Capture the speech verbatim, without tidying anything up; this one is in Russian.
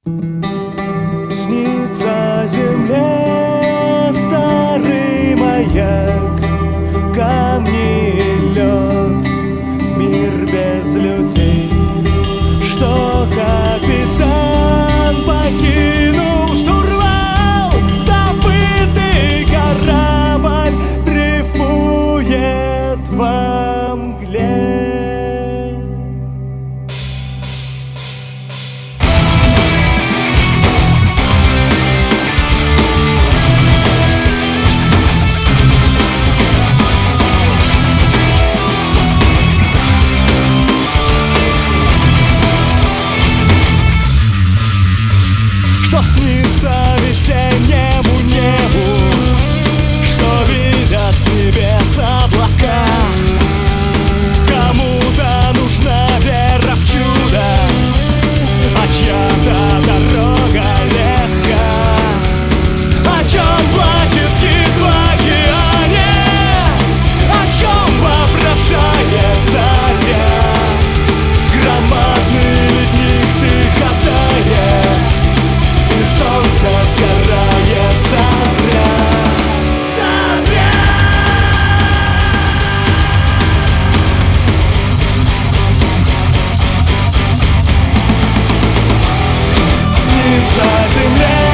Снится земле старый маяк, камни и лед, мир без людей. Что капитан покинул штурвал, забытый корабль дрейфует во мгле. Что снится весеннему небу, что видят с небес облака. Кому-то нужна вера в чудо, а чья-то дорога легка. О чем плачет кит в океане, о чем вопрошает заря. Громадный ледник тихо тает, и солнце сгорает зазря, зазря. Снится земле